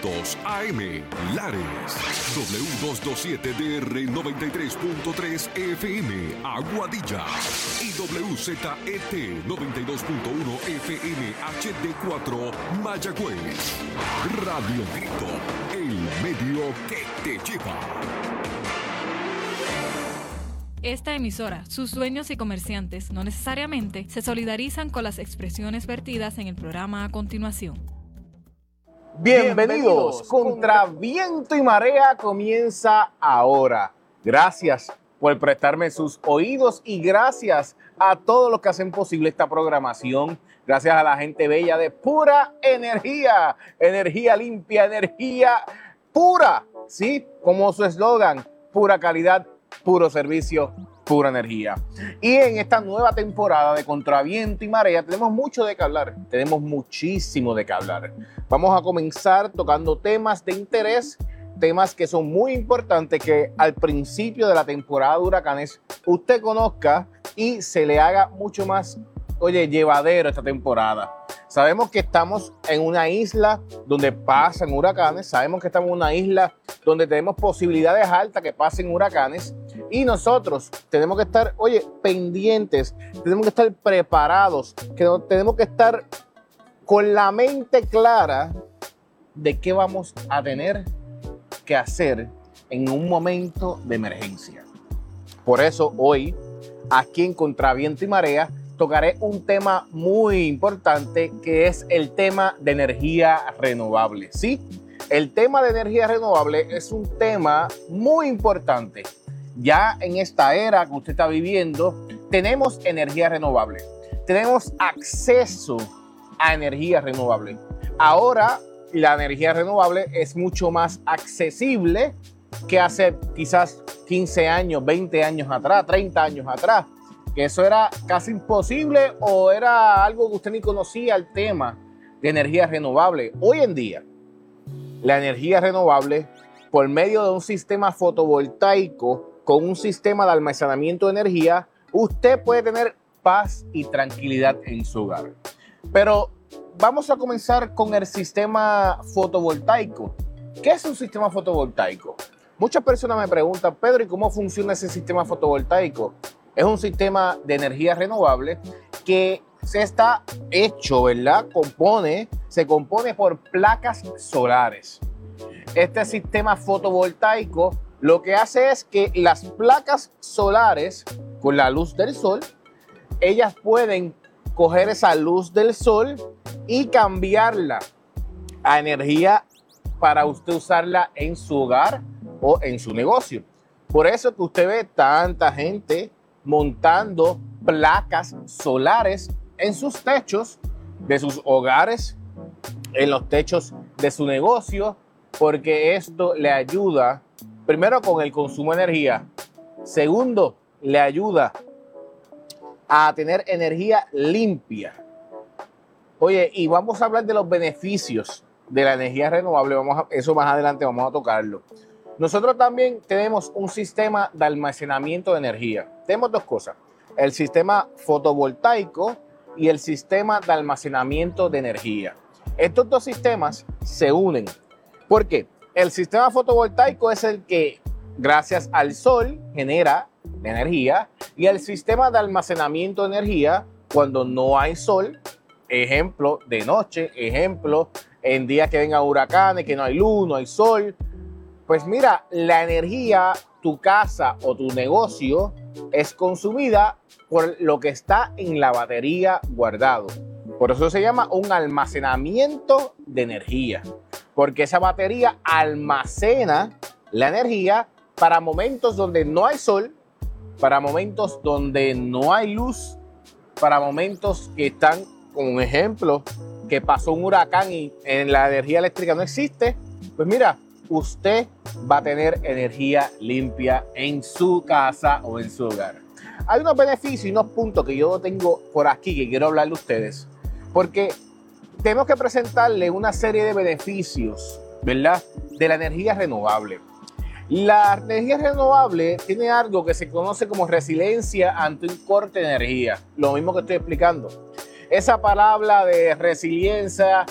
900 AM Lares, W227DR 93.3 FM Aguadilla y WZET 92.1 FM HD4 Mayagüez. Radio Grito, el medio que te lleva. Esta emisora, sus dueños y comerciantes no necesariamente se solidarizan con las expresiones vertidas en el programa a continuación. Bienvenidos. Contra Viento y Marea comienza ahora. Gracias por prestarme sus oídos y gracias a todos los que hacen posible esta programación. Gracias a la gente bella de Pura Energía. Energía limpia, energía pura. Sí, como su eslogan, pura calidad, puro servicio, pura energía. Y en esta nueva temporada de Contra Viento y Marea tenemos mucho de qué hablar, tenemos muchísimo de qué hablar. Vamos a comenzar tocando temas de interés, temas que son muy importantes que al principio de la temporada de huracanes usted conozca y se le haga mucho más, llevadero esta temporada. Sabemos que estamos en una isla donde pasan huracanes, sabemos que estamos en una isla donde tenemos posibilidades altas que pasen huracanes y nosotros tenemos que estar, pendientes, tenemos que estar preparados, tenemos que estar con la mente clara de qué vamos a tener que hacer en un momento de emergencia. Por eso hoy, aquí en Contra Viento y Marea, tocaré un tema muy importante que es el tema de energía renovable. Sí, el tema de energía renovable es un tema muy importante. Ya en esta era que usted está viviendo, tenemos energía renovable. Tenemos acceso a energía renovable. Ahora la energía renovable es mucho más accesible que hace quizás 15 años, 20 años atrás, 30 años atrás. Que eso era casi imposible o era algo que usted ni conocía el tema de energía renovable. Hoy en día, la energía renovable, por medio de un sistema fotovoltaico con un sistema de almacenamiento de energía, usted puede tener paz y tranquilidad en su hogar. Pero vamos a comenzar con el sistema fotovoltaico. ¿Qué es un sistema fotovoltaico? Muchas personas me preguntan, Pedro, ¿y cómo funciona ese sistema fotovoltaico? Es un sistema de energía renovable que se está hecho, ¿verdad? Se compone por placas solares. Este sistema fotovoltaico lo que hace es que las placas solares, con la luz del sol, ellas pueden coger esa luz del sol y cambiarla a energía para usted usarla en su hogar o en su negocio. Por eso que usted ve tanta gente montando placas solares en sus techos de sus hogares, en los techos de su negocio, porque esto le ayuda, primero, con el consumo de energía. Segundo, le ayuda a tener energía limpia. Y vamos a hablar de los beneficios de la energía renovable. Eso más adelante vamos a tocarlo. Nosotros también tenemos un sistema de almacenamiento de energía. Tenemos dos cosas, el sistema fotovoltaico y el sistema de almacenamiento de energía. Estos dos sistemas se unen. ¿Por qué? El sistema fotovoltaico es el que, gracias al sol, genera energía, y el sistema de almacenamiento de energía, cuando no hay sol, ejemplo, de noche, ejemplo, en días que vengan huracanes, que no hay luz, no hay sol, pues mira, la energía, tu casa o tu negocio es consumida por lo que está en la batería guardado. Por eso se llama un almacenamiento de energía, porque esa batería almacena la energía para momentos donde no hay sol, para momentos donde no hay luz, para momentos que están, como un ejemplo, que pasó un huracán y en la energía eléctrica no existe. Pues mira, usted va a tener energía limpia en su casa o en su hogar. Hay unos beneficios y unos puntos que yo tengo por aquí que quiero hablarle a ustedes, porque tenemos que presentarle una serie de beneficios, ¿verdad?, de la energía renovable. La energía renovable tiene algo que se conoce como resiliencia ante un corte de energía. Lo mismo que estoy explicando. Esa palabra de resiliencia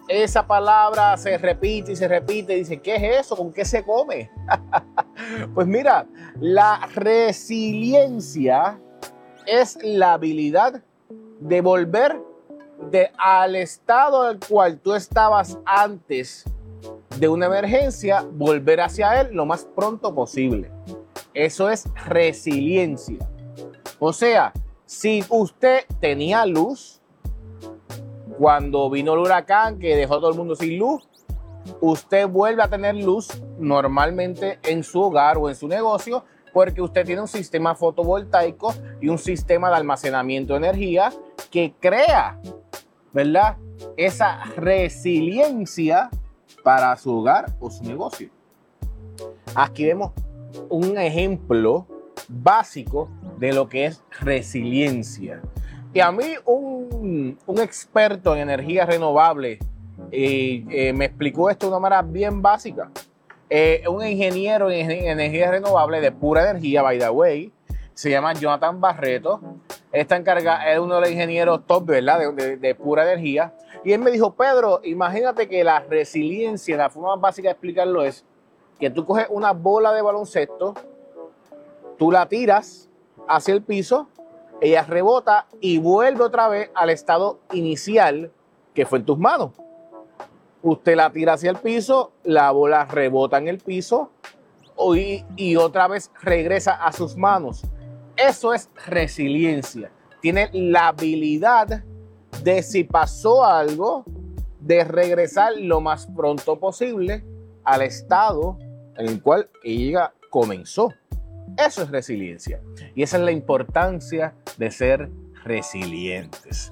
esa palabra se repite y se repite. Dice, ¿qué es eso? ¿Con qué se come? Pues mira, la resiliencia es la habilidad de volver al estado al cual tú estabas antes de una emergencia, volver hacia él lo más pronto posible. Eso es resiliencia. O sea, si usted tenía luz cuando vino el huracán que dejó a todo el mundo sin luz, usted vuelve a tener luz normalmente en su hogar o en su negocio porque usted tiene un sistema fotovoltaico y un sistema de almacenamiento de energía que crea, ¿verdad?, esa resiliencia para su hogar o su negocio. Aquí vemos un ejemplo básico de lo que es resiliencia. Y a mí un experto en energía renovable me explicó esto de una manera bien básica. Un ingeniero en energía renovable de pura energía, by the way, se llama Jonathan Barreto. Es uno de los ingenieros top, ¿verdad?, de pura energía. Y él me dijo, Pedro, imagínate que la resiliencia, la forma más básica de explicarlo es que tú coges una bola de baloncesto, tú la tiras hacia el piso, ella rebota y vuelve otra vez al estado inicial que fue en tus manos. Usted la tira hacia el piso, la bola rebota en el piso y otra vez regresa a sus manos. Eso es resiliencia. Tiene la habilidad de, si pasó algo, de regresar lo más pronto posible al estado en el cual ella comenzó. Eso es resiliencia. Y esa es la importancia de ser resilientes.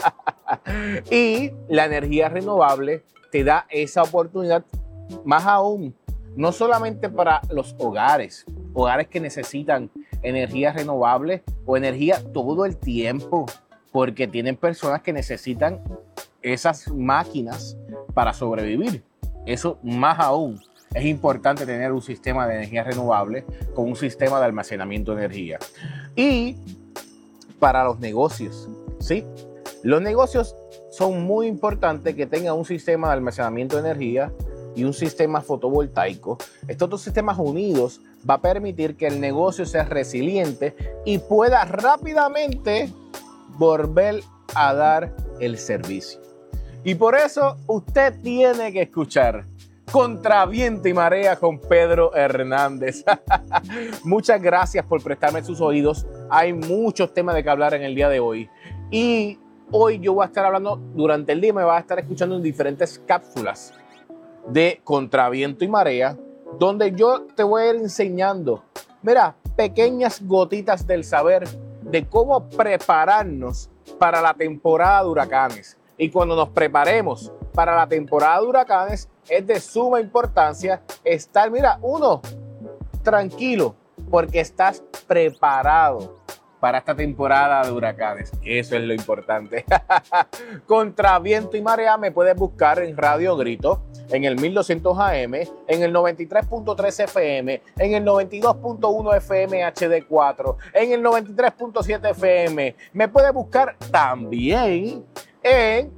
Y la energía renovable te da esa oportunidad, más aún, no solamente para los hogares que necesitan energía renovable o energía todo el tiempo, porque tienen personas que necesitan esas máquinas para sobrevivir. Eso más aún. Es importante tener un sistema de energía renovable con un sistema de almacenamiento de energía. Y para los negocios, ¿sí? Los negocios son muy importantes que tengan un sistema de almacenamiento de energía y un sistema fotovoltaico. Estos dos sistemas unidos va a permitir que el negocio sea resiliente y pueda rápidamente volver a dar el servicio. Y por eso usted tiene que escuchar Contra Viento y Marea con Pedro Hernández. Muchas gracias por prestarme sus oídos. Hay muchos temas de que hablar en el día de hoy. Y hoy yo voy a estar hablando, durante el día me va a estar escuchando en diferentes cápsulas de Contra Viento y Marea, donde yo te voy a ir enseñando, mira, pequeñas gotitas del saber de cómo prepararnos para la temporada de huracanes. Y cuando nos preparemos para la temporada de huracanes, es de suma importancia estar, mira, tranquilo, porque estás preparado para esta temporada de huracanes. Eso es lo importante. Contra Viento y Marea me puedes buscar en Radio Grito, en el 1200 AM, en el 93.3 FM, en el 92.1 FM HD4, en el 93.7 FM. Me puedes buscar también en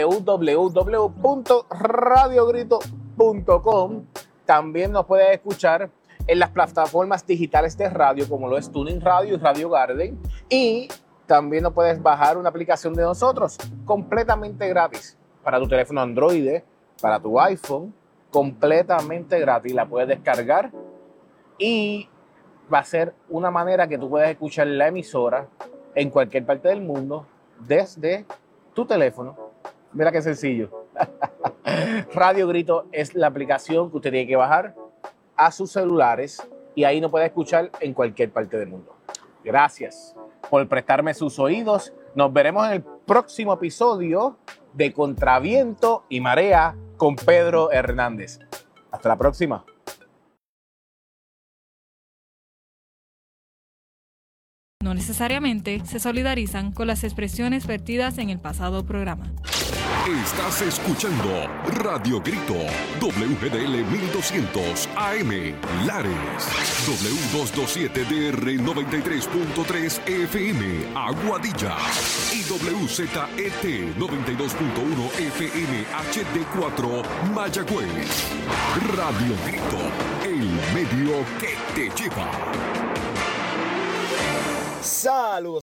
www.radiogrito.com. También nos puedes escuchar en las plataformas digitales de radio como lo es Tuning Radio y Radio Garden. Y también nos puedes bajar una aplicación de nosotros completamente gratis para tu teléfono Android, para tu iPhone, completamente gratis. La puedes descargar y va a ser una manera que tú puedas escuchar la emisora en cualquier parte del mundo desde tu teléfono. Mira qué sencillo. Radio Grito es la aplicación que usted tiene que bajar a sus celulares y ahí nos puede escuchar en cualquier parte del mundo. Gracias por prestarme sus oídos. Nos veremos en el próximo episodio de Contra Viento y Marea con Pedro Hernández. Hasta la próxima. No necesariamente se solidarizan con las expresiones vertidas en el pasado programa. Estás escuchando Radio Grito, WGDL 1200 AM, Lares, W227DR 93.3 FM, Aguadilla, y WZET 92.1 FM HD4, Mayagüez. Radio Grito, el medio que te lleva. Saludos.